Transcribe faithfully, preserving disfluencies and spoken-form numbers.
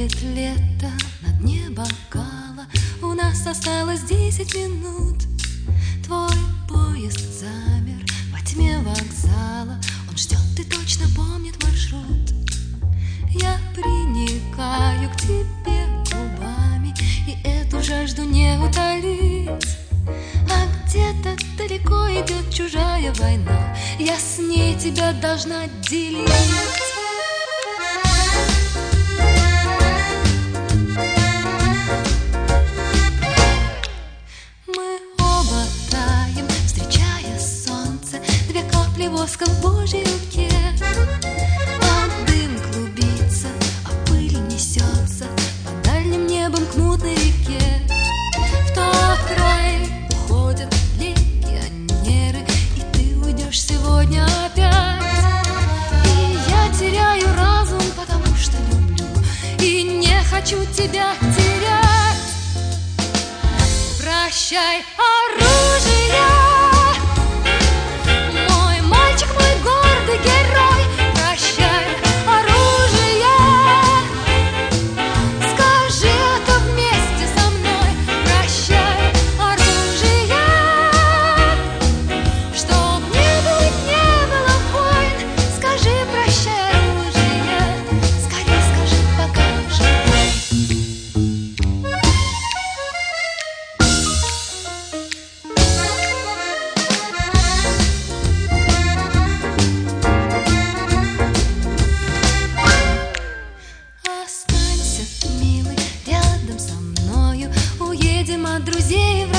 Тает лето на дне бокала, у нас осталось десять минут. Твой поезд замер во тьме вокзала, он ждет и точно помнит маршрут. Я приникаю к тебе губами, и эту жажду не утолить. А где-то далеко идет чужая война, я с ней тебя должна делить. Воска в Божьей руке, а дым клубится, а пыль несется по дальним небом к мутной реке. В тот край уходят легионеры, и ты уйдешь сегодня опять. И я теряю разум, потому что люблю и не хочу тебя терять. Прощай, оружие! Друзей.